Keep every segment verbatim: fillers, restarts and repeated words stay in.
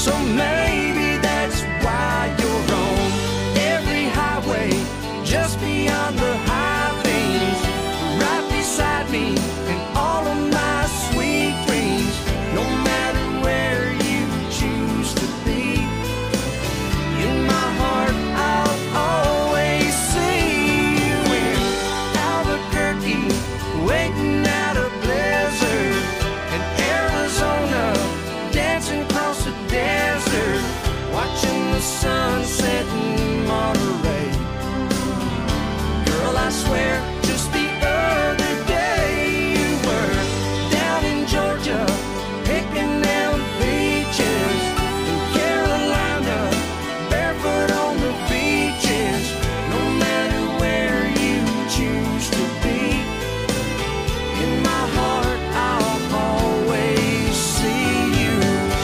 So maybe that's why you're on every highway, just beyond the high things, right beside me in all of my sweet dreams. No matter where you choose to be, in my heart I'll always see you in Albuquerque, waiting out a blizzard, in Arizona, dancing across the desert, watching the sunset in Monterey. Girl, I swear, just the other day you were down in Georgia, picking down peaches, in Carolina, barefoot on the beaches. No matter where you choose to be, in my heart I'll always see you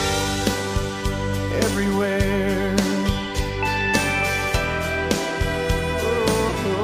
everywhere. Oh, oh,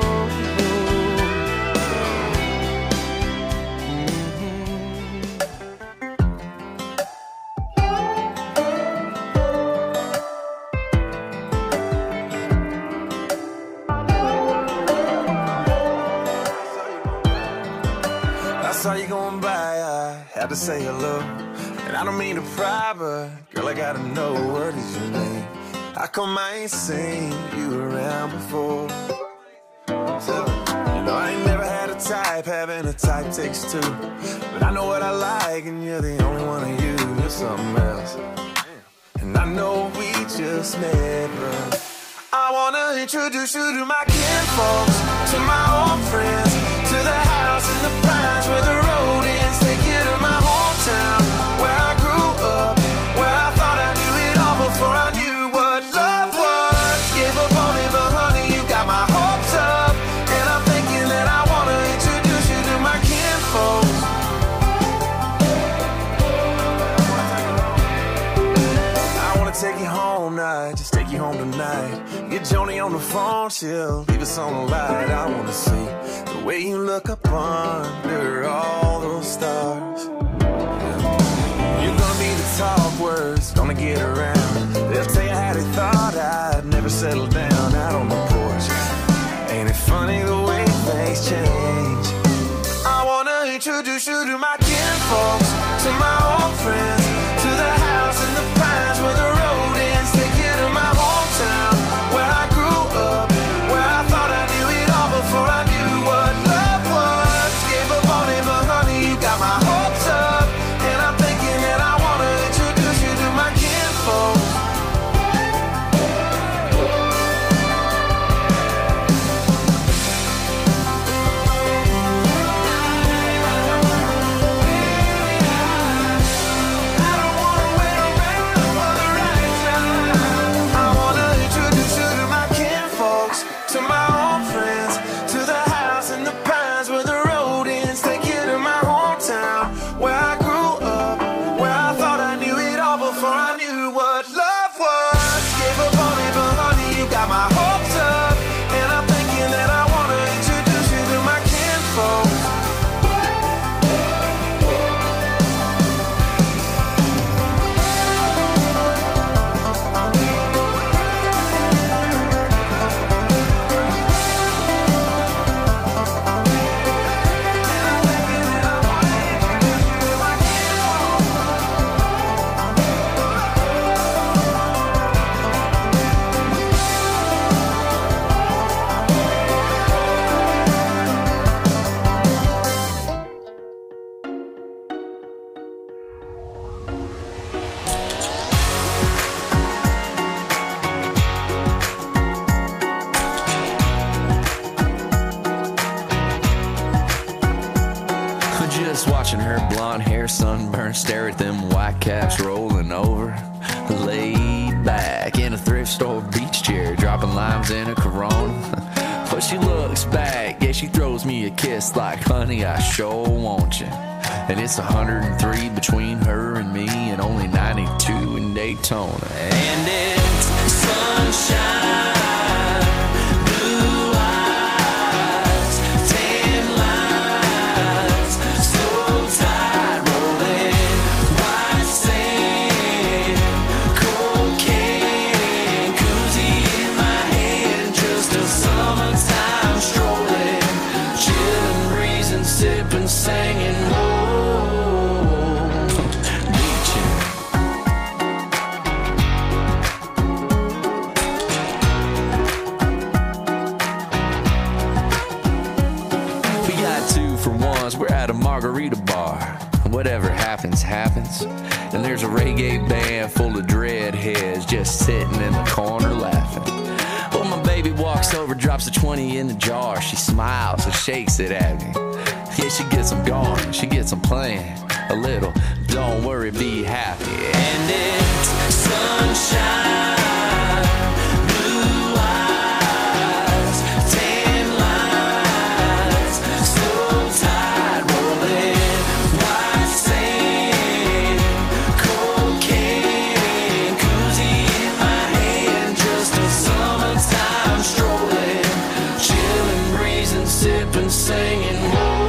I saw you going by, I had to say hello. And I don't mean to pry, but girl, I gotta know, what is your name? How come I ain't seen you around before? So, you know, I ain't never had a type, having a type takes two. But I know what I like, and you're the only one of you, you're something else. And I know we just met, but I wanna introduce you to my kinfolks, to my old friends, to the house in the pines where the road ends. Take you to my hometown, where I grew up, where I thought I knew it all before I knew what love was. Gave up on me, but honey, you got my hopes up, and I'm thinking that I wanna introduce you to my kinfolks. I wanna take you home now, just take you home tonight. Get Joni on the phone, she'll leave us on the light. I wanna see the way you look up under all those stars. You're gonna be the talk words, gonna get around. They'll tell you how they thought I'd never settle down out on the porch. Ain't it funny the way things change? I wanna introduce you to my kinfolks, to my old friends, to the house in the pines where the road ends. Take you to my hometown, where I grew up, where I thought I knew it all before I knew what love was. Gave up on it, but honey, you got my hopes up, and I'm thinking that I wanna introduce you to my kinfolks. I don't wanna wait around for the right time. I wanna introduce you to my kinfolks, to my old friends, to the house in the pines where the road ends. Take you to my hometown, where I grew up, where I thought I knew it all before I knew what love was. Gave up on me, but honey, you got my hopes up, and I'm thinking that I wanna introduce you to my kinfolks. Just watching her blonde hair sunburned, stare at them white caps rolling over. Laid back in a thrift store beach chair, dropping limes in a Corona. But she looks back, yeah, she throws me a kiss like, honey, I sure want you. And it's one hundred three between her and me, and only ninety-two in Daytona. And it's sunshine. Cold whatever happens, happens. And there's a reggae band full of dreadheads just sitting in the corner laughing. Well, my baby walks over, drops a twenty in the jar. She smiles and shakes it at me. Yeah, she gets them going, she gets them playing a little. Don't worry, be happy. And it's sunshine, blue eyes, tan lines, slow tide rolling, white sand, cocaine, koozie in my hand, just a summertime strolling, chilling, breezing, sipping, singing.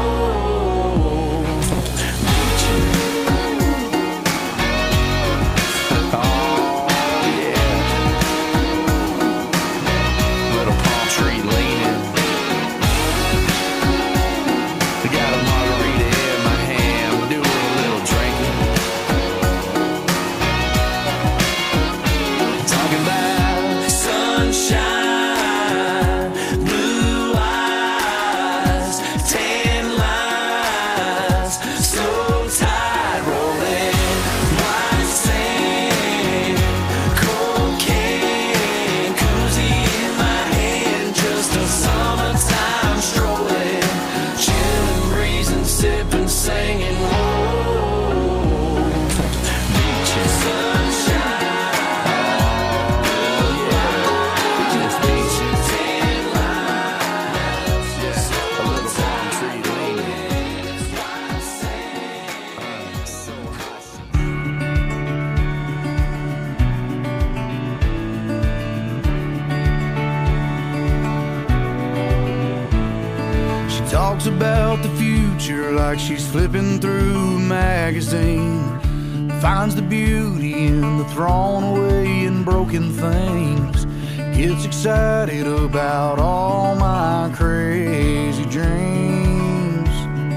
About the future like she's flipping through a magazine, finds the beauty in the thrown away and broken things, gets excited about all my crazy dreams.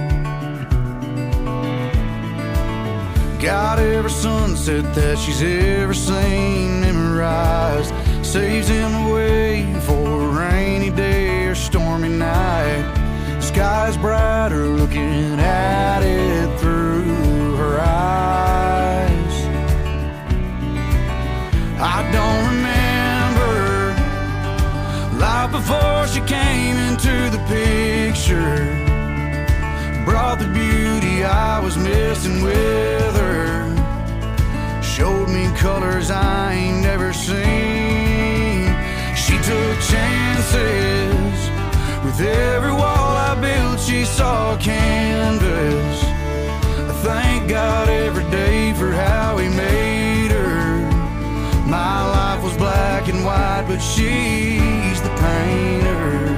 Got every sunset that she's ever seen memorized, saves him away for a rainy day or stormy night. Sky's brighter looking at it through her eyes. I don't remember life before she came into the picture, brought the beauty I was missing with her, showed me colors I ain't never seen. She took chances with every wall I built, she saw a canvas. I thank God every day for how he made her. My life was black and white, but she's the painter.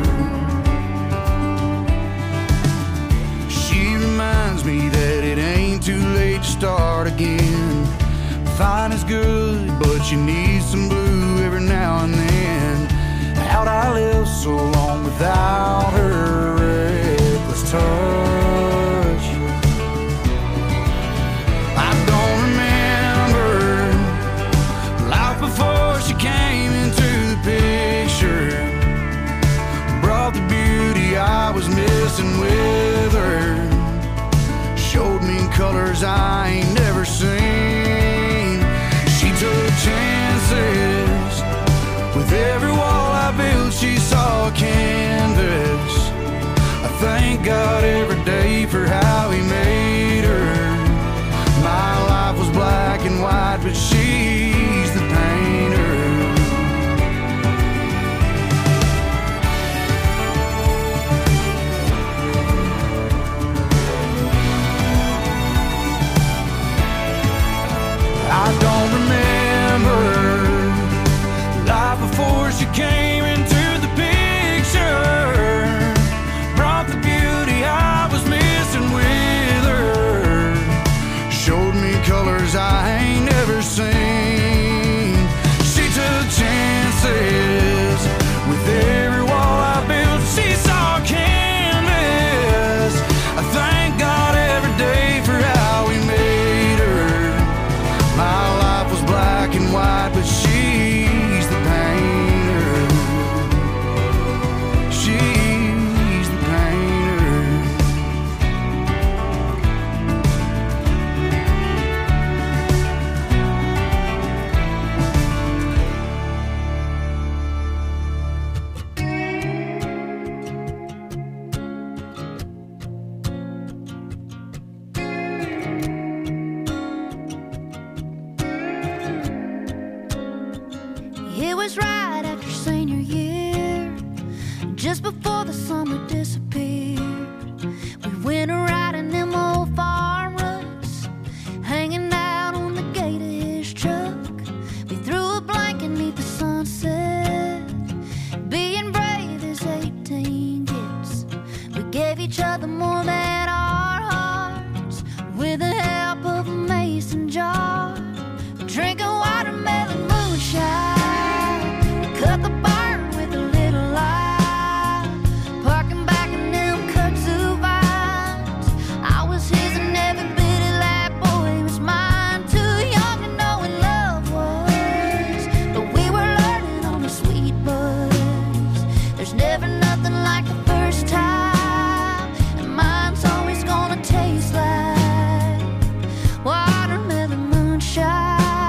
She reminds me that it ain't too late to start again. Fine is good, but you need some blue every now and then. How'd I live so long without her reckless touch? I don't remember life before she came into the picture, brought the beauty I was missing with her, showed me colors I ain't never seen. She took chances with every wall I built, she saw a canvas. I thank God every day for how he made her. My life was black and white, but she's the painter. I don't remember life before she came into the picture, brought the beauty I was missing with her, showed me colors I ain't never seen. She took chances with every wall I built, she saw canvas. I thank God every day for how he made her. My was right after senior year, just before the summer disappeared. We went a riding them old farm ruts, hanging out on the gate of his truck. We threw a blanket neath the sunset, being brave as eighteen gets. We gave each other more than our hearts, with the help of a mason jar. Drinking watermelon moonshine, cut the barn with a little light, parking back in them kudzu vines. I was his and every bit of that boy was mine. Too young to know what love was, but we were learning on the sweet buzz. There's never nothing like the first time, and mine's always gonna taste like watermelon moonshine.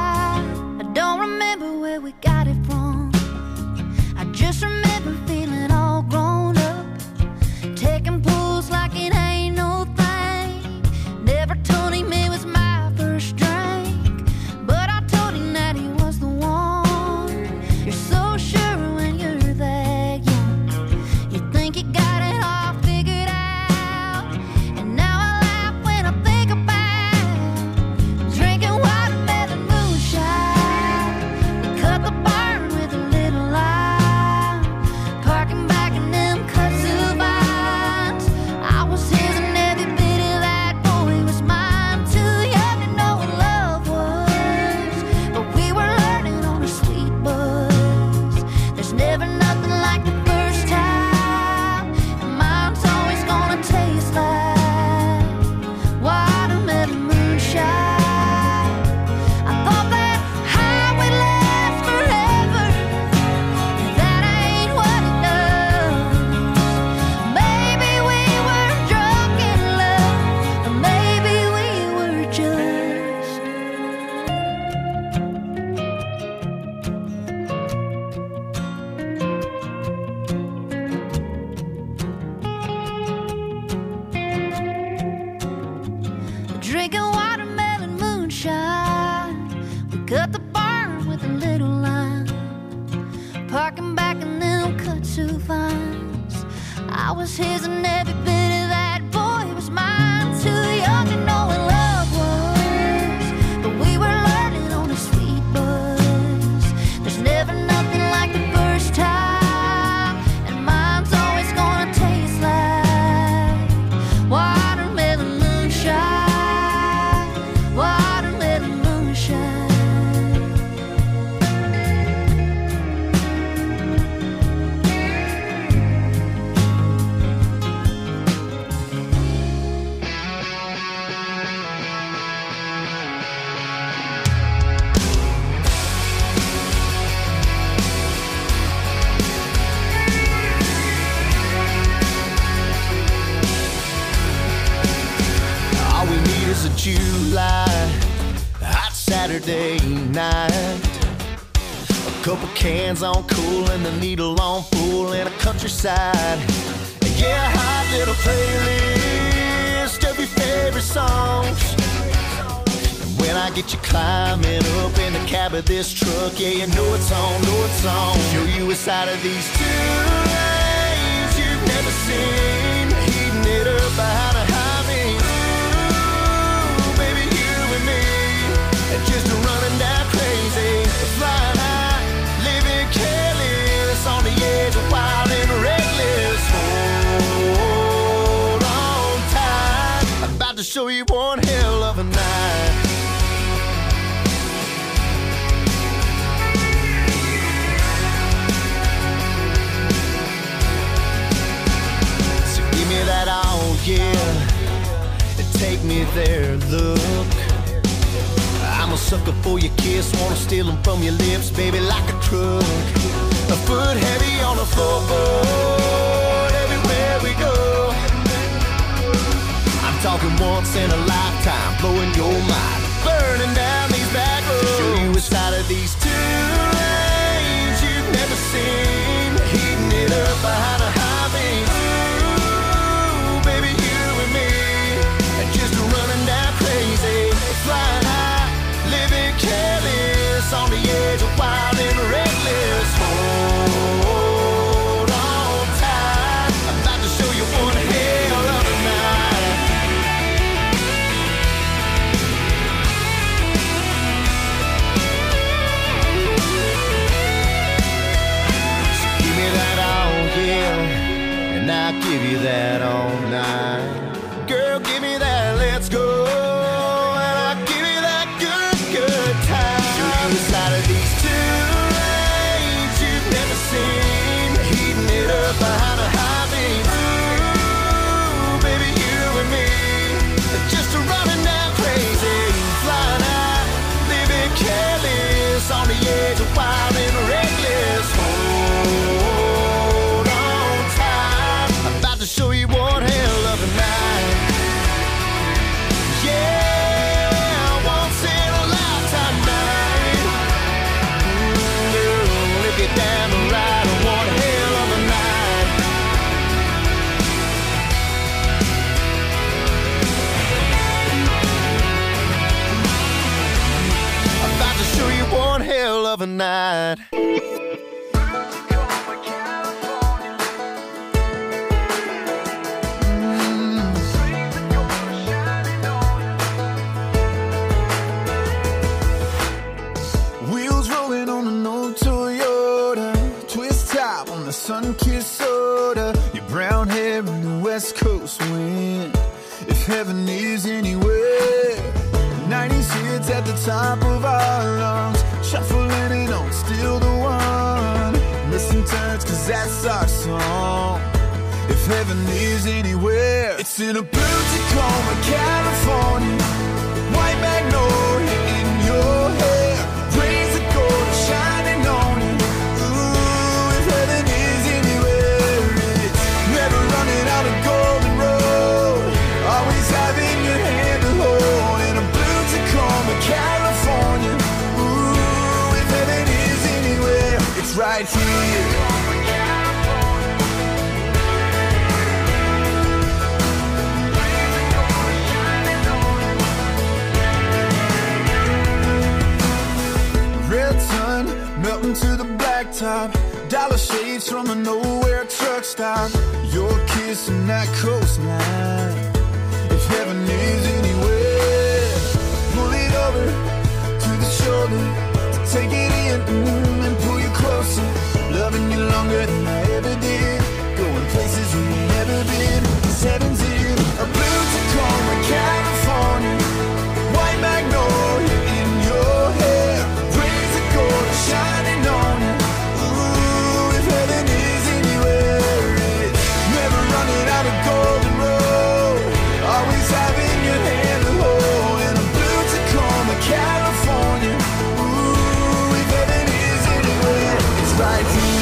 We got it from. I just remember feeling all grown up, taking pulls like it ain't no thing. Never told him it was my first drink, but I told him that he was the one. You're so sure when you're that young, you think you got it all figured out. And now I laugh when I think about drinking watermelon moonshine. Cut the barn with a little light, parking back in them kudzu vines. I was his and every bit of that boy was mine. Too young to know what love was, but we were learning on a sweet buzz. There's never nothing like the first time, and mine's always gonna taste like watermelon moonshine. I thought that high would last forever, that ain't what it does. Maybe we were drunk in love, or maybe we were just drinking watermelon moonshine. We cut the barn with a little line, parking back in them kudzu vines. I was his and every bit of that boy was mine. Too young to know what love was, but we were learning on a sweet buzz. There's never nothing like the first time, and mine's always gonna taste like watermelon moonshine, watermelon moonshine. All we need is a July hot Saturday night, a couple cans on cool and the needle on full, and a countryside. And yeah, a hot little playlist of your favorite songs. And when I get you climbing up in the cab of this truck, yeah, you know it's on, know it's on. Show you a side of these two lanes you've never seen, heating it up behind a high beam. Ooh, baby, you and me, just running down crazy, flying high, living careless, on the edge of wild and reckless. Hold on tight, I'm about to show you one hell of a night. So give me that all, yeah, and take me there, look. I'm a sucker for your kiss, wanna steal them from your lips, baby, like a truck. A foot heavy on the floorboard, everywhere we go. I'm talking once in a lifetime, blowing your mind, burning down these back roads. To show you a side of these two lanes you've never seen, heating it up behind a high beam. Ooh, baby, you and me, and just running down crazy, flying high, living careless, on the edge of wild and reckless. night. Girl, give me that, let's go. And I'll give you that good, good time. You're on the side of these two lanes you've never seen. Heating it up behind a high beam. Ooh, baby, you and me. Just a running down crazy. Flying out, living careless. On the edge of wild and reckless. Hold on tight. I'm about to show you one hell of a night. Yeah, once in a lifetime night. Girl, if you're down to ride on one hell of a night. I'm about to show you one hell of a night. Wheels rolling on an old Toyota, twist top on the sun-kissed soda. Your brown hair in the West Coast wind. If heaven is anywhere, nineties hits at the top of our lungs, shuffling it on, still the one. Missing turns, cause that's our song. If heaven is anywhere, it's in a blue Tacoma, California. White magnolia in your hair, rays of gold shining on you. Ooh, if heaven is anywhere, it's never running out of golden road. Always having your hand to hold in a blue Tacoma, California. Ooh, if heaven is anywhere, it's right here. Red sun melting to the blacktop, dollar shades from a nowhere truck stop. Your kiss and that coastline. If heaven is anywhere, pull it over to the shoulder, take it in mm, and pull you closer. Loving you longer than I ever did, going places we've never been. Cause heaven's in a blue Tacoma, California. White magnolia in your hair, rays of gold shining on you. Ooh, if heaven is anywhere, it's never running out of golden road. Always having your hand to hold in a blue Tacoma, California. Ooh, if heaven is anywhere, it's right here.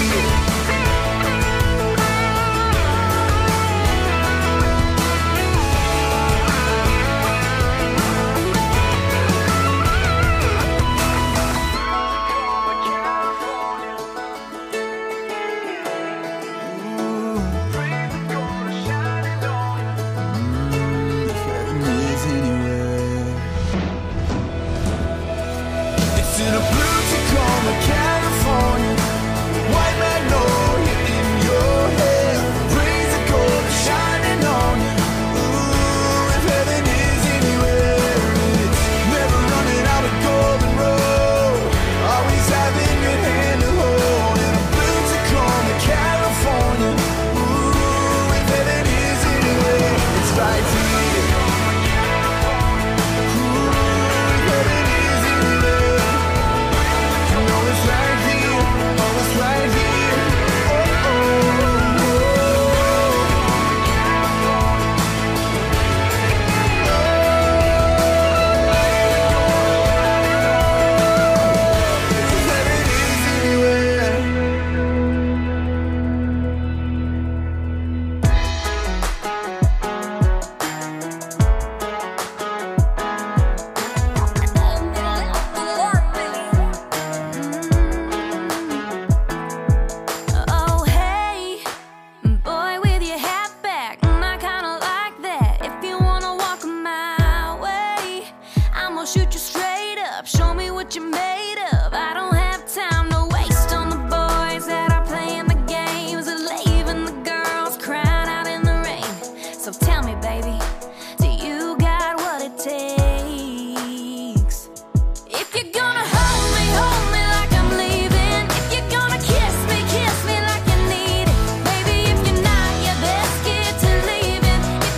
If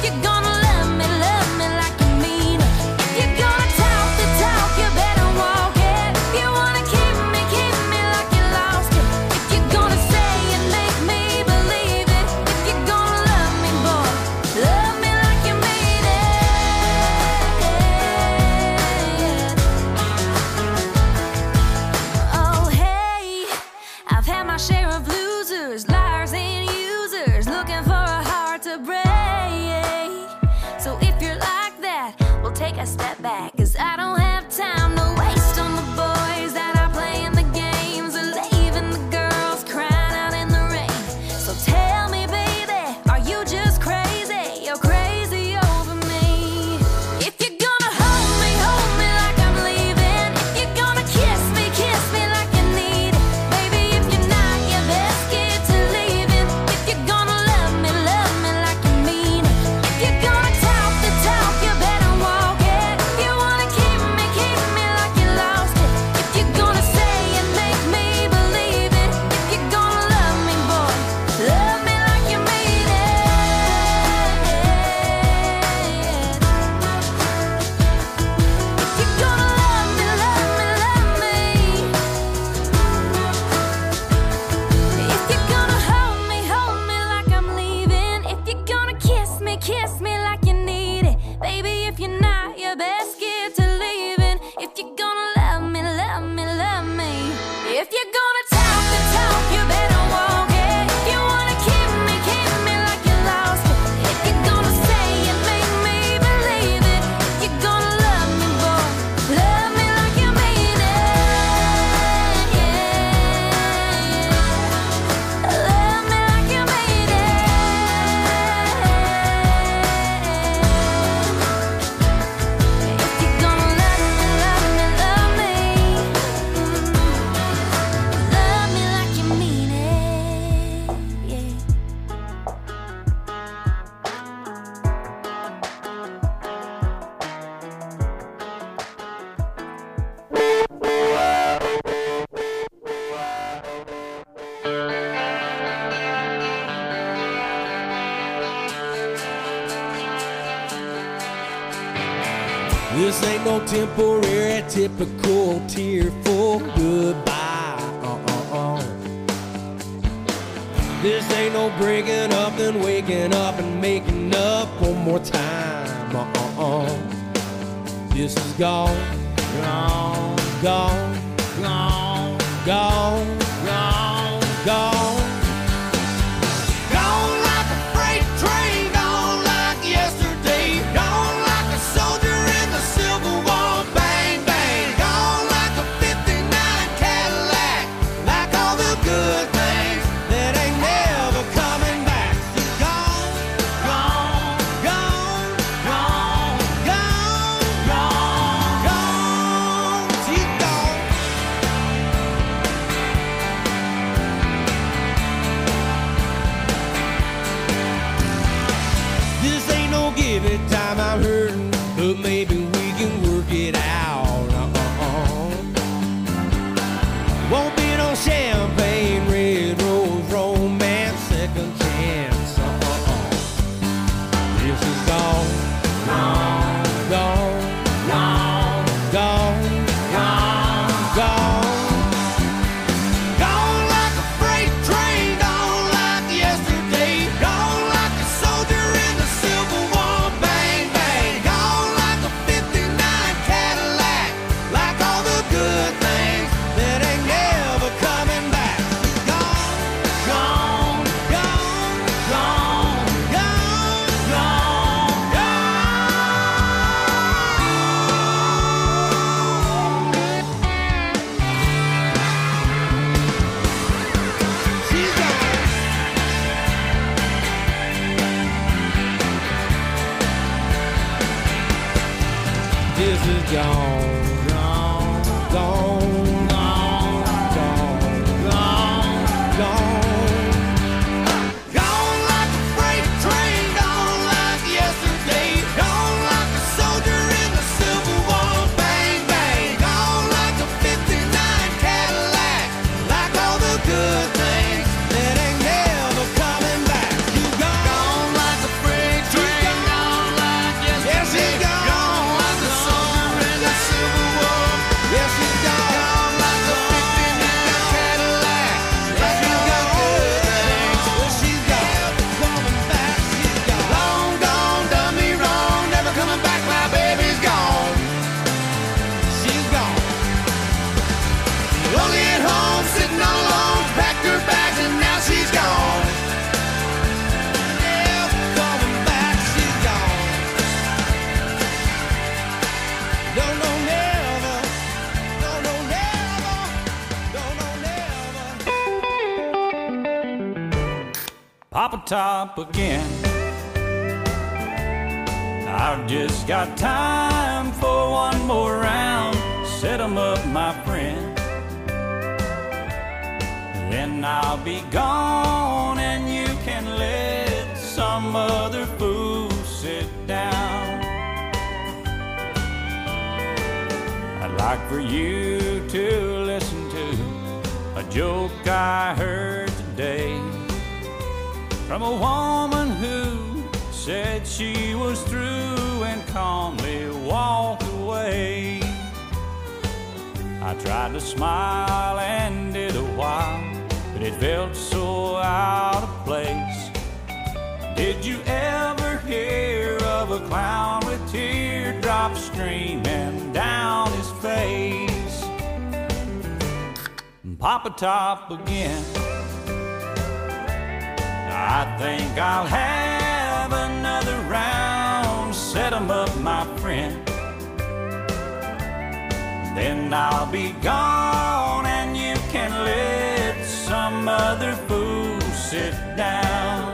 'cause I don't have time to waste on the boys that are playing the games or leaving the girls crying out in the rain. So tell me, baby, are you just crazy? You're crazy over me. If you're gonna hold me, hold me like I'm leaving. If you're gonna kiss me, kiss me like you need it. Baby, if you're not, you best get to leaving. If you're gonna love me, love me like you mean it. If you're gonna talk the talk, you better walk it. If you wanna keep me, keep me like you lost it. If you're gonna say and make me believe it. If you're gonna love me, boy, love me like you mean it. If you're gonna love me, love me, love me. If you're gonna hold me, hold me like I'm leaving. If you're gonna kiss me, kiss me like you need it. Baby, if you're not, you best get to leaving. If you're gonna love me, love me, love me. If you're gonna talk the talk, you better walk it. If you wanna keep me, keep me like you lost it. If you're gonna say and make me believe it. If you're gonna love me, boy, love me like you mean it. Love me like you mean it. If you're gonna love me, love me, love me. Love me like you mean it. Yeah. This ain't no temporary, typical tearful goodbye. Uh-uh-uh. This ain't no breaking up and waking up and making up one more time. Uh-uh-uh. This is gone, gone, gone, gone, gone, gone, gone. Gone like a freight train, gone like yesterday, gone like a soldier in the Civil War, bang, bang, gone like a fifty-nine Cadillac, like all the good things that ain't never coming back. Gone, gone, gone, gone, gone, gone, gone, she's gone. This ain't no give it time, I'm hurting, but maybe we can work it out. Uh-uh-uh. Won't be no champagne, red rose, romance, second chance. Uh-uh-uh. This is gone, gone, gone, gone, gone, gone, gone. Gone like a freight train, gone like yesterday, gone like a soldier in the Civil War, bang, bang, gone like a fifty-nine Cadillac, like all the good things that ain't never coming back. Gone, gone, gone, gone, gone, gone, gone. She's gone. This is gone, gone, gone, gone, gone, gone, gone. Gone like a freight train, gone like yesterday, gone like a soldier in the Civil War, bang, bang, gone like a fifty-nine Cadillac, like all the good things that ain't never coming back. You gone, gone like a freight train, gone like yesterday, gone like a soldier in the Civil War. Yes, she's gone. Papa Top again. I've just got time for one more round. Set 'em up, my friend. Then I'll be gone and you can let some other fool sit down. I'd like for you to listen to a joke I heard today from a woman who said she was through and calmly walked away. I tried to smile and did a while, but it felt so out of place. Did you ever hear of a clown with teardrops streaming down his face? Papa Top again. I think I'll have another round. Set 'em up, my friend. Then I'll be gone and you can let some other fool sit down.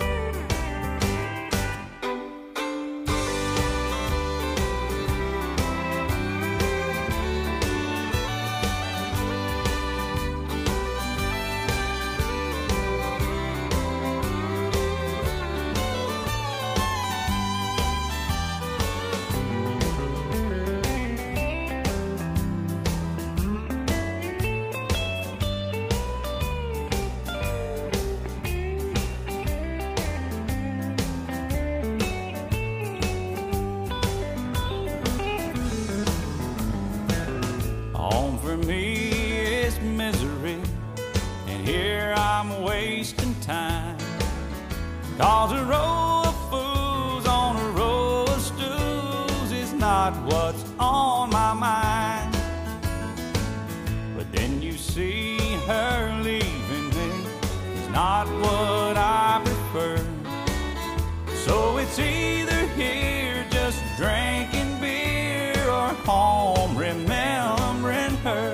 Cause a row of fools on a row of stools is not what's on my mind. But then you see her leaving me is not what I prefer. So it's either here just drinking beer or home remembering her.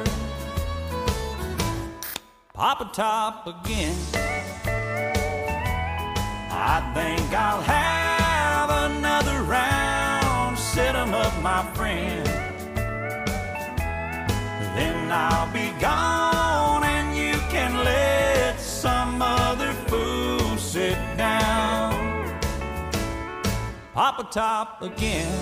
Papa Top again. I think I'll have another round. Set 'em up, my friend. Then I'll be gone and you can let some other fool sit down. Papa Top again.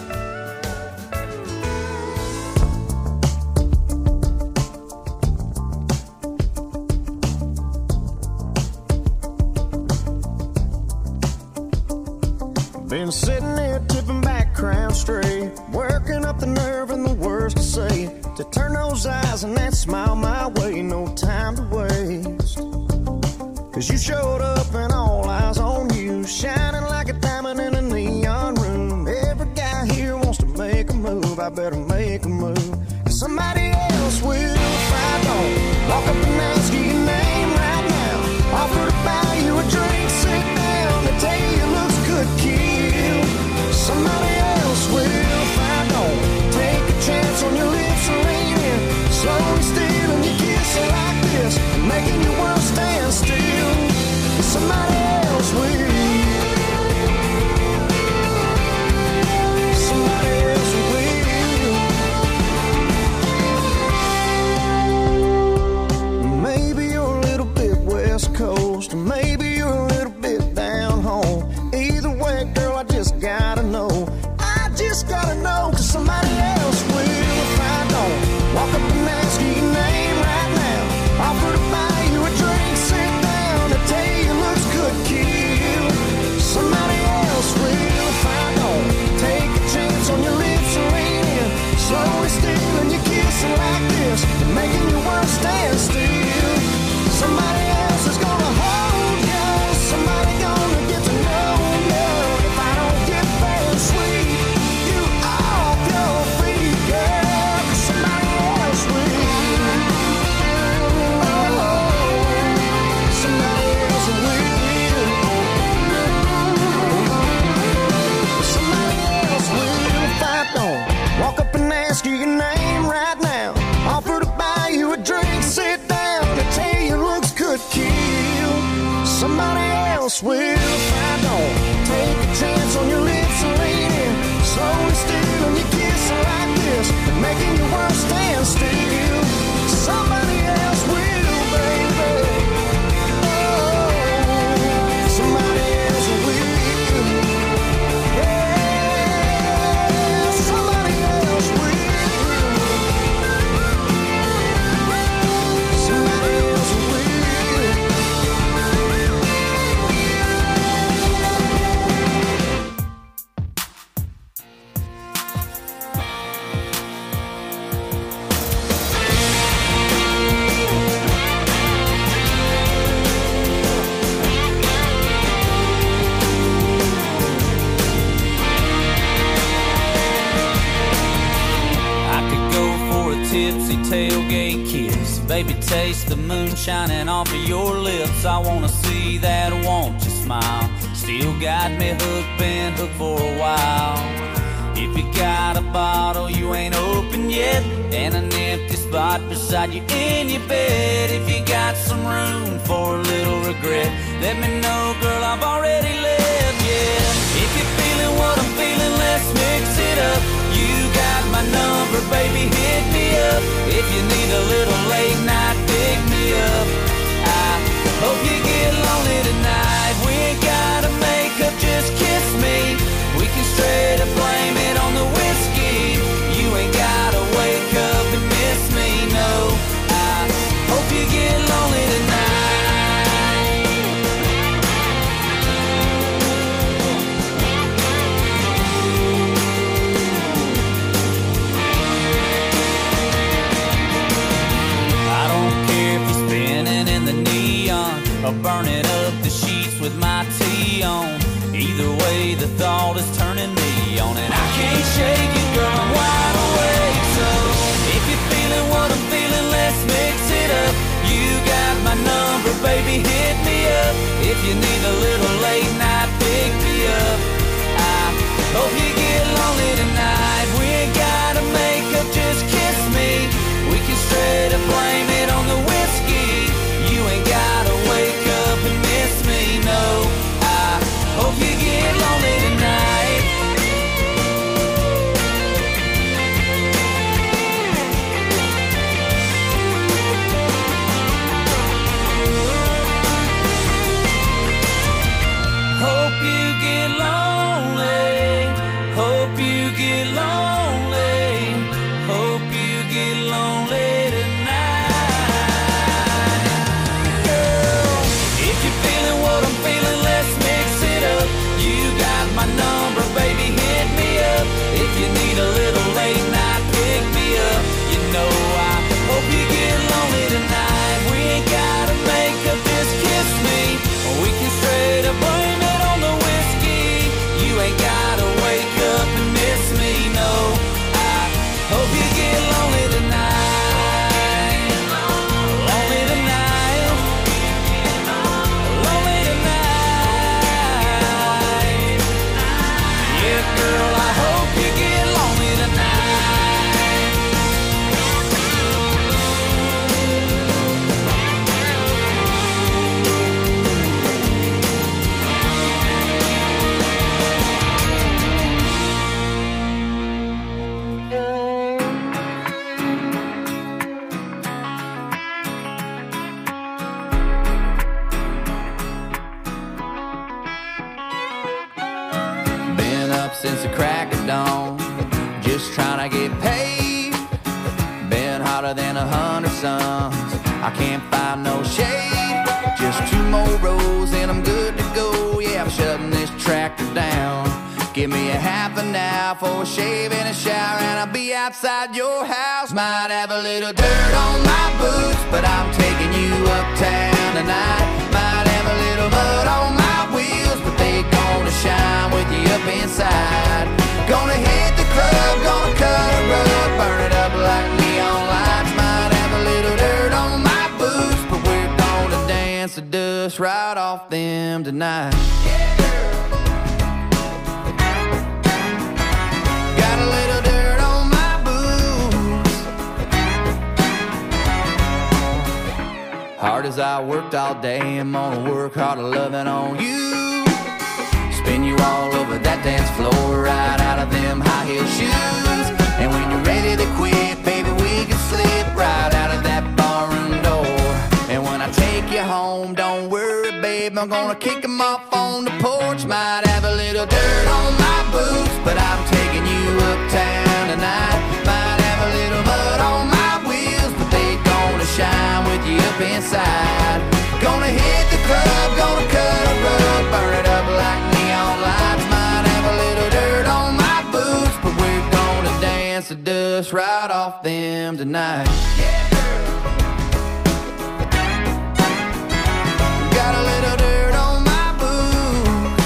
Been sitting there tipping back, crown straight, working up the nerve and the words to say, to turn those eyes and that smile my way. No time to waste, cause you showed up and all eyes on you, shining like a diamond in a neon room. Every guy here wants to make a move. I better make a move, cause somebody else will if I don't. Walk up and ask you your name right now, offer to buy you a drink, sit down, they tell you it looks good, kid. Somebody else will if I don't. Take a chance on your lips and lean in, slowly stealing your kiss like this, making your world stand still. Somebody else will. Somebody else will. Maybe you're a little bit West Coast, maybe you're a little bit down home. Either way, girl, I just gotta know. I just gotta world stand still. Somebody else will, baby. Oh, somebody else will. Yeah, somebody else will. Somebody else will. Tipsy tailgate kiss, baby, taste the moon shining off of your lips. I wanna see that, won't you smile? Still got me hooked, been hooked for a while. If you got a bottle you ain't open yet, and an empty spot beside you in your bed, if you got some room for a little regret, let me know, girl, I've already left, yeah. If you're feeling what I'm feeling, let's mix it up. You got my number, baby, hit me up. If you need a little late night, pick me up. I hope you get lonely tonight. We ain't gotta make up, just kiss me. We can straight up blame it on the whiskey. You ain't gotta wake up and miss me, no. I hope you get lonely tonight. Or burning up the sheets with my tea on. Either way, the thought is turning me on, and I can't shake it, girl, I'm wide awake. So if you're feeling what I'm feeling, let's mix it up. You got my number, baby, hit me up. If you need a little late night, pick me up. I hope you get lonely tonight. We ain't gotta make up, just kiss me. We can straight up blame it on the whiskey. You ain't gotta wake up and miss me, no. I hope you get lonely tonight. Hope you get lonely. Hope you get lonely. Hope you get lonely tonight. Girl, if you're feeling what I'm feeling, let's mix it up. You got my number, baby, hit me up. If you need a little late night, pick me up. You know I hope you get lonely tonight. We ain't gotta make up, just kiss me. Or we can straight up blame it on the whiskey. You ain't gotta wake up and miss me, no. I hope you get lonely tonight. Lonely tonight. Lonely tonight. Yeah, girl, I hope you get lonely tonight. Been up since the crack of dawn, just trying to get paid. Been hotter than a hundred suns, I can't find no shade. Just two more rows and I'm good to go. Yeah, I'm shutting this tractor down. Give me a half an hour for a shave and a shower, and I'll be outside your house. Might have a little dirt on my boots, but I'm taking you uptown tonight. Might have a little mud on my wheels, but they gonna shine with you up inside. Gonna hit the club, gonna cut a rug, burn it up like neon lights. Might have a little dirt on my boots, but we're gonna dance the dust right off them tonight. Got a little dirt on my boots. Hard as I worked all day, I'm gonna work harder loving on you. Spin you all over that dance floor, right out of them high heel shoes. And when you're ready to quit, baby, I'm gonna kick them off on the porch. Might have a little dirt on my boots, but I'm taking you uptown tonight. Might have a little mud on my wheels, but they gonna shine with you up inside. Gonna hit the club, gonna cut a rug, burn it up like neon lights. Might have a little dirt on my boots, but we're gonna dance the dust right off them tonight. Yeah. Got a little dirt on my boots.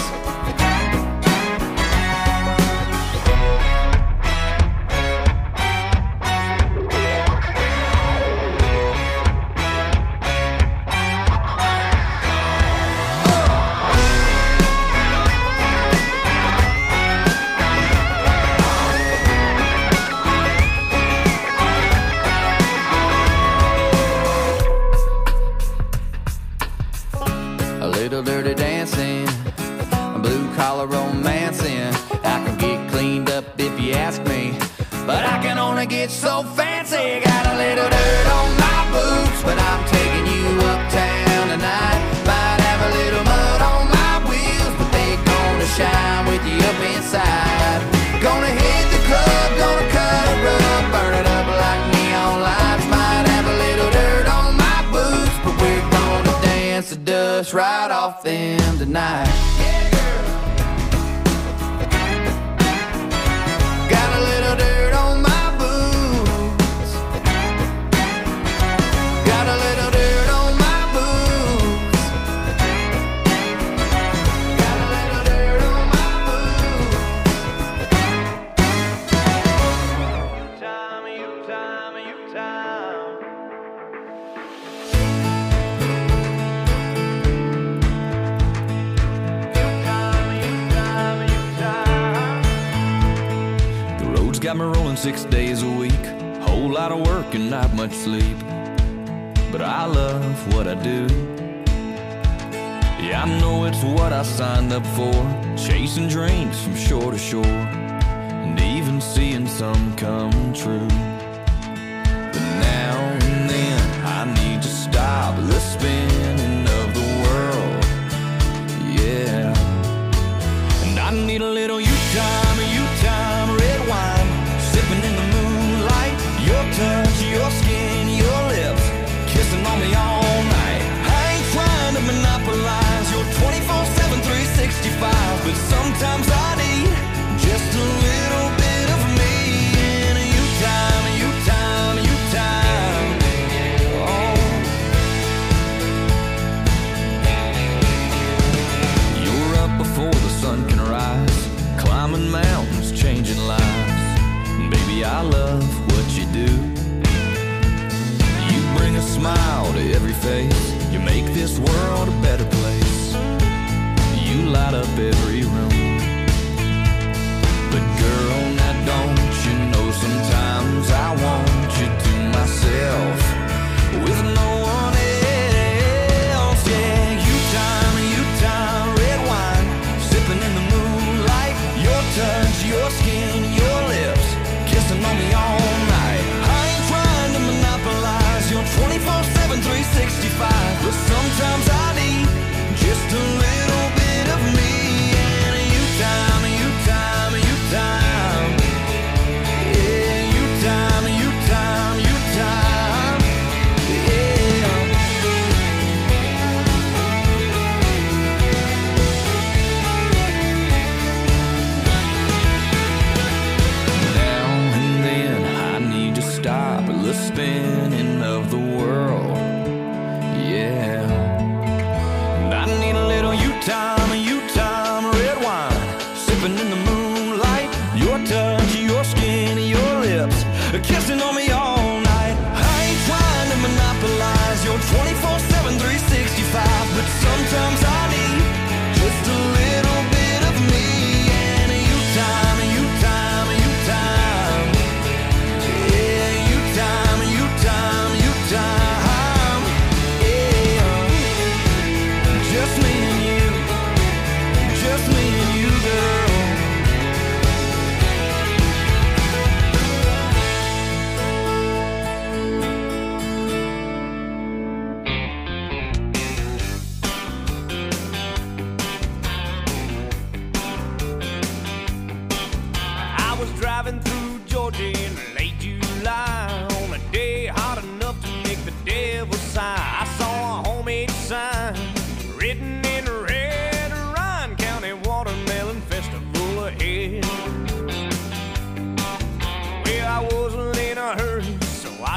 A little dirty dancing, blue collar romancing. I can get cleaned up if you ask me, but I can only get so fancy. Got a little dirt on my boots, but I'm taking you uptown tonight. Might have a little mud on my wheels, but they gonna shine with you up inside. Gonna hit the club, gonna cut a rug, burn it up like neon lights. Might have a little dirt on my boots, but we're gonna dance the dust right off them tonight. Yeah, girl. Got a little dirt on my boots. Got a little dirt on my boots. Got a little dirt on my boots. You time, you time, you time. Got me rolling six days a week, whole lot of work and not much sleep, but I love what I do. Yeah, I know it's what I signed up for, chasing dreams from shore to shore, and even seeing some come true. But now and then I need to stop the spinning of the world, yeah. And I need a little you time, you time, red wine, sipping in the moonlight, your touch, your skin, your lips, kissing on me all night. I ain't trying to monopolize your twenty-four seven, three sixty-five, but sometimes I need just a little bit of me. And you time, you time, you time. Oh, you're up before the sun can rise, climbing mountains, changing lives. And baby, I love what you do. You bring a smile to every face, you make this world a better place. You light up every room. But girl, now don't you know sometimes I want you to myself with no one else. Yeah, you time, you time, red wine, sipping in the moonlight, your touch, your skin, your lips, kissing on me all night. I ain't trying to monopolize your twenty-four seven, three sixty-five, but sometimes I need just a little bit of me. And you time, you time, you time. Yeah, you time, you time, you time. Yeah. Now and then I need to stop the spinning of the world, yeah. And I need a little you time, you time, red wine, sipping in the moonlight, your touch, your skin, your lips, kissing on me all night. I ain't trying to monopolize your twenty-four seven, three sixty-five, but sometimes I need just a little bit of me. And you time, you time, you time. Yeah, you time, you time, you time. Yeah, just me and you, just me and you, girl.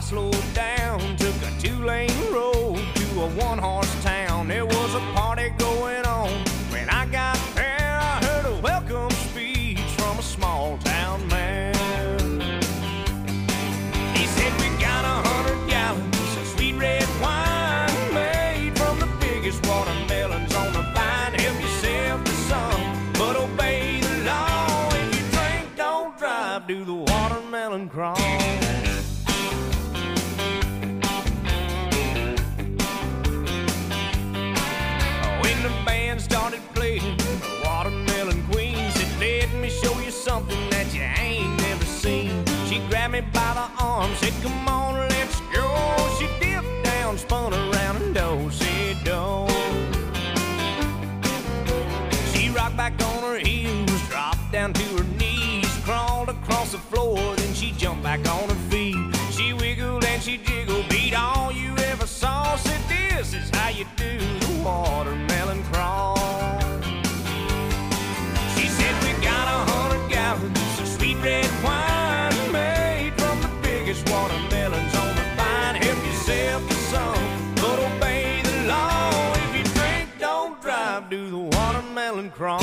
slowed down, took a two-lane road to a one-horse town. There was a party going on. When I got there, I heard a welcome speech from a small-town man. He said, we got a hundred gallons of sweet red wine made from the biggest watermelons on the vine. Help yourself to some, but obey the law. If you drink, don't drive, do the watermelon crawl. When the band started playing the Watermelon Queen, said, let me show you something that you ain't never seen. She grabbed me by the arm, said, come on, let's go. She dipped down, spun around and do-si-do. She rocked back on her heels, dropped down to her knees, crawled across the floor, then she jumped back on her feet. She wiggled and she jiggled, beat all you ever saw. Said, this is how you do the watermelon crawl. She said, we got a hundred gallons of sweet red wine made from the biggest watermelons on the vine. Help yourself to some, but obey the law. If you drink, don't drive, do the watermelon crawl.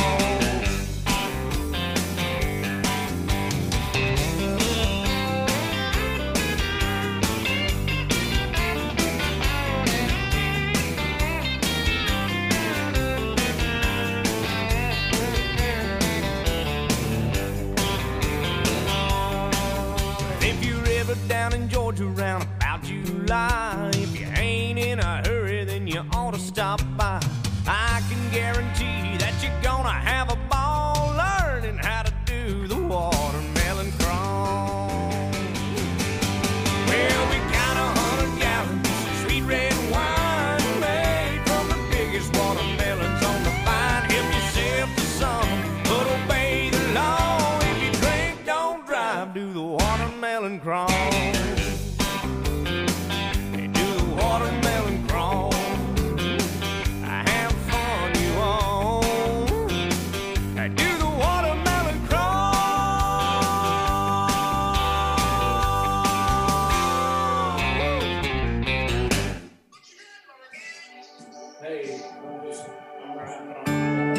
Down in Georgia round about July, if you ain't in a hurry, then you ought to stop by. I can guarantee that you're gonna have a ball learning how to do the watermelon crawl. Well, we got a hundred gallons of sweet red wine made from the biggest watermelons on the vine. Help yourself to some, but obey the law. If you drink, don't drive, do the watermelon crawl. Watermelon crawl. I have fun, you all. I do the watermelon crawl. Hey, I'm just, I'm wrapping up.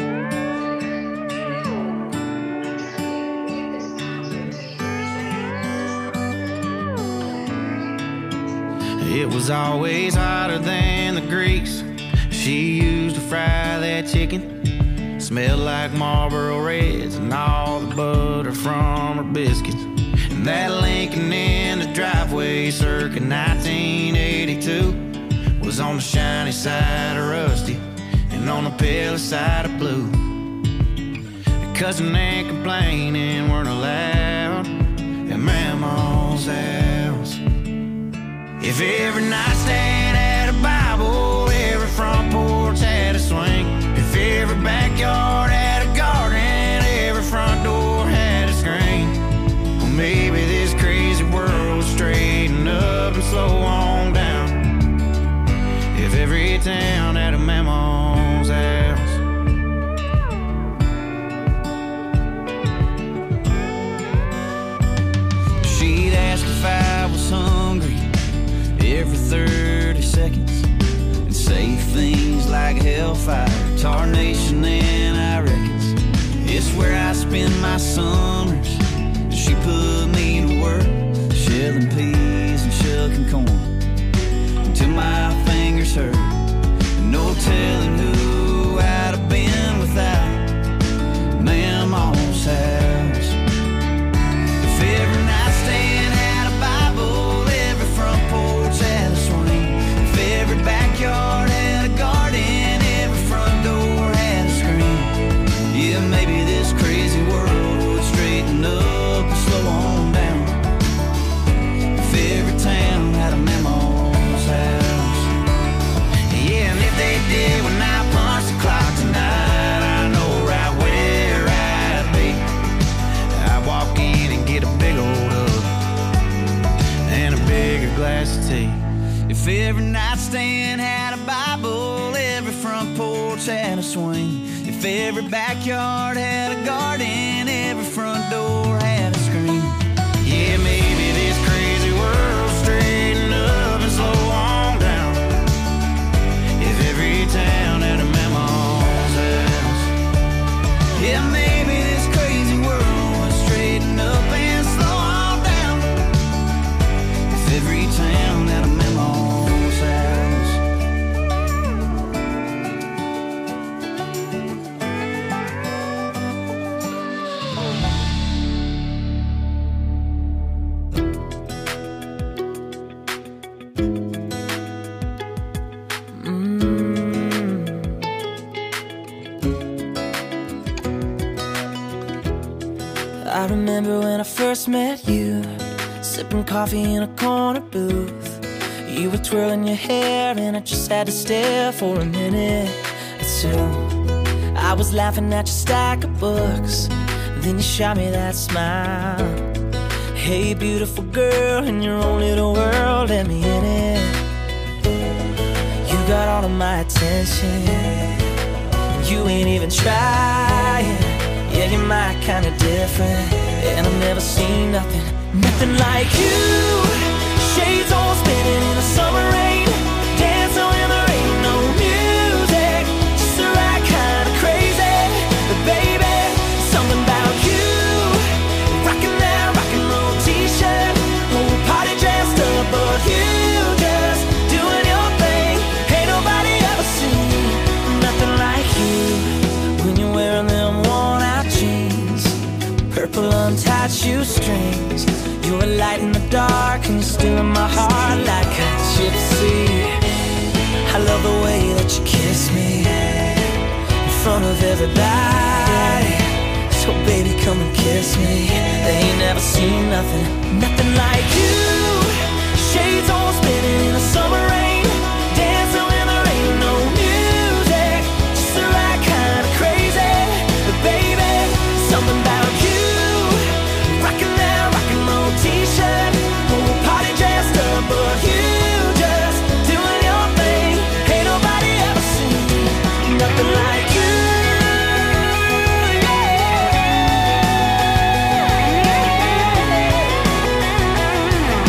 It was always hotter than the grease she used to fry that chicken. Smelled like Marlboro Reds and all the butter from her biscuits. And that Lincoln in the driveway circa nineteen eighty-two was on the shiny side of rusty and on the pale side of blue. Cussing and complaining weren't allowed at Mama's house. If every nightstand had a Bible, every front porch had a swing. If every backyard had a garden, every front door had a screen. Well, maybe this crazy world would straighten up and slow on down if every town had a Mama's house. She'd ask if I was hungry every thirty seconds and say things like hellfire, tarnation, and I reckons it's where I spend my summers. She put me to work shelling peas and shucking corn until my fingers hurt. No telling who I'd have been without Mama's house. If every nightstand had a Bible, every front porch had a swing. If every backyard had a garden, every front door had a screen. Yeah, maybe this crazy world would straighten up and slow on down if every town had a Mama's house. Yeah, and if they did when I punched the clock tonight, I know right where I'd be. I'd walk in and get a big old hug and a bigger glass of tea. If every nightstand had a Bible, every front porch had a swing. If every backyard had a garden, every front door had a screen. Yeah, maybe this crazy world straightened every town that I'm in Los house. I remember when I first met you, sipping coffee in a corner booth. You were twirling your hair and I just had to stare for a minute or two. I was laughing at your stack of books, then you shot me that smile. Hey beautiful girl, in your own little world, let me in it. You got all of my attention, you ain't even trying. Yeah, you're my kind of different, and I've never seen nothing, nothing like you. Shades all spinning in the summer rain, dancing when there ain't no music, just the right kind of crazy. But baby, something about you, rocking that rock and roll t-shirt, whole party dressed up, but you just doing your thing. Ain't nobody ever seen nothing like you when you're wearing them worn-out jeans, purple untied shoestrings. You're a light in the dark and you're still in my heart like a gypsy. I love the way that you kiss me in front of everybody. So baby, come and kiss me. They ain't never seen nothing, nothing like you. Shades all spinning in the summer rain, dancing when there ain't no music, just the right kind of crazy. But baby, something about you, rocking that rock and roll t-shirt, whole party dressed up, but you just doing your thing. Ain't nobody ever seen nothing like you. Yeah.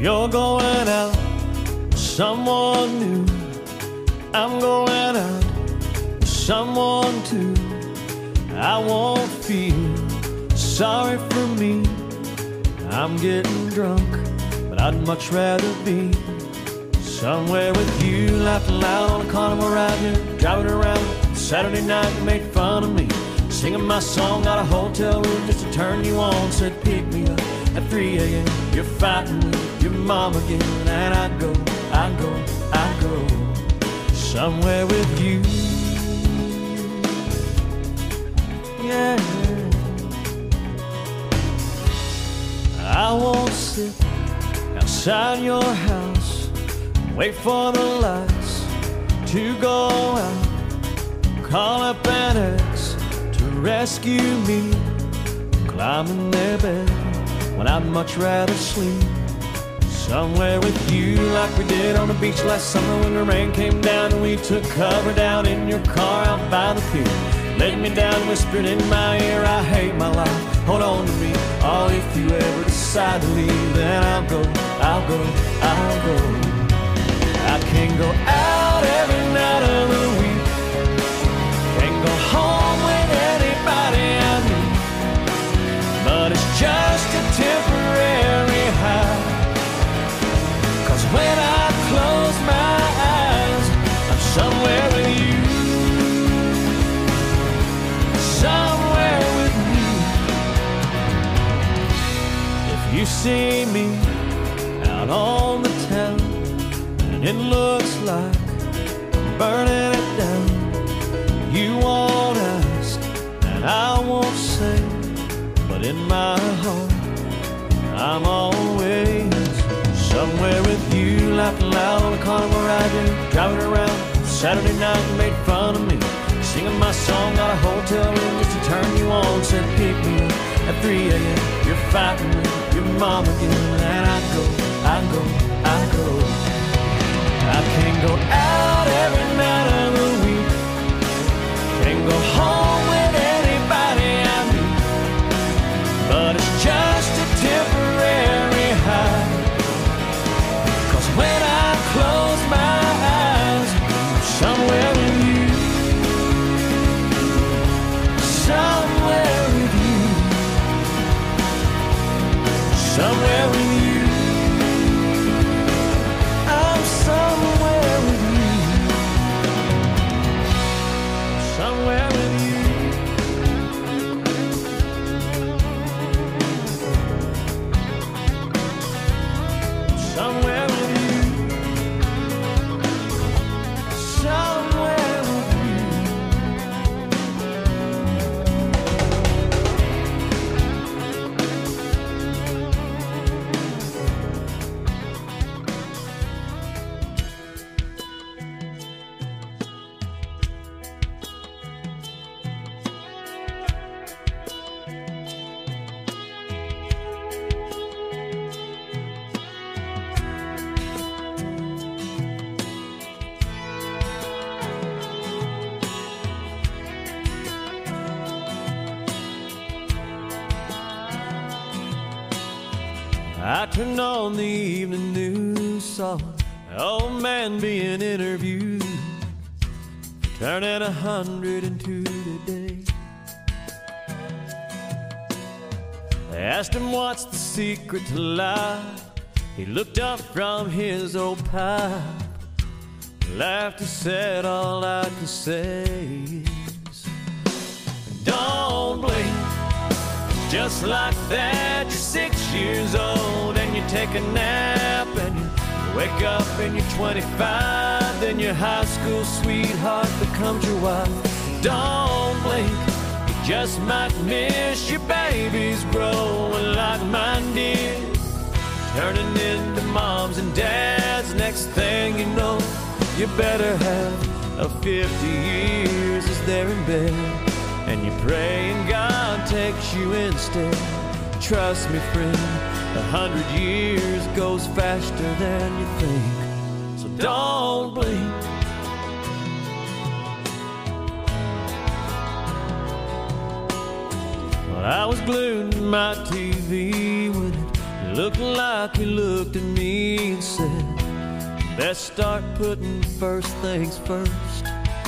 You're going out with someone new. I'm going out with someone too. I won't feel sorry for me. I'm getting drunk, but I'd much rather be somewhere with you, laughing loud on a carnival ride here, driving around Saturday night. You made fun of me, singing my song out of a hotel room just to turn you on. Said pick me up at three a.m. You're fighting with your mom again, and I go, I go, I go somewhere with you. Yeah, I won't sit outside your house, wait for the lights to go out, call up an ex to rescue me, climb in their bed when I'd much rather sleep somewhere with you, like we did on the beach last summer when the rain came down and we took cover down in your car out by the pier. Laid me down, whispered in my ear, I hate my life, hold on to me. Oh, if you ever decide to leave, then I'll go, I'll go, I'll go. I can't go out every night of the week, can't go home with anybody I meet, but it's just a temporary high, 'cause when I close my eyes, I'm somewhere with you, somewhere with you. If you see me out on the town and it looks like I'm burning it down, you won't ask and I won't say, but in my heart I'm always somewhere with you, laughing loud on a carnival ride, driving around Saturday night. You made fun of me, singing my song out of a hotel room just to turn you on. Said pick me up at three a.m. You're fighting with your mom again, and I go, I go, I go. I can't go out every night of the week, can't go home with anybody I meet, but it's just a temporary high, 'cause when I close my eyes, I'm somewhere with you, somewhere with you, somewhere with you. I'm somewhere with you, somewhere with you. Somewhere with you, somewhere with you. I turned on the evening news, saw an old man being interviewed, turning a hundred and two today. They asked him what's the secret to life. He looked up from his old pipe, laughed and said, all I can say is don't blink. Just like that, you're six years old and you take a nap and you wake up and you're twenty-five. Then your high school sweetheart becomes your wife. Don't blink, you just might miss your babies growing like mine did, turning into moms and dads. Next thing you know, you better have a fifty years as they're in bed, and you pray and God takes you instead. Trust me, friend, a hundred years goes faster than you think, so don't blink. Well, I was glued to my T V when it Looked like he looked at me and said, best start putting first things first.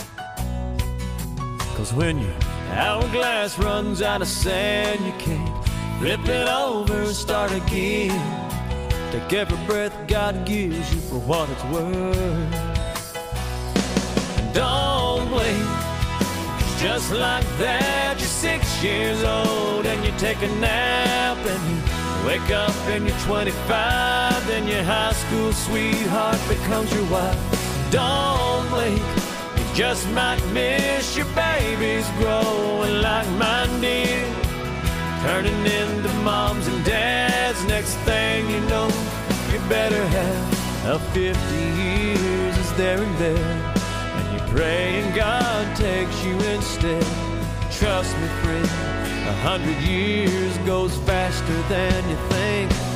Cause when your hourglass runs out of sand, you can't flip it over and start again. Take every breath God gives you for what it's worth. And don't blink, cause just like that you're six years old and you take a nap and you wake up and you're twenty-five, then your high school sweetheart becomes your wife. Don't blink, you just might miss your babies growing like mine did, turning into moms and dads. Next thing you know, you better have a fifty years is there and there, and you're praying God takes you instead. Trust me, friend, a hundred years goes faster than you think.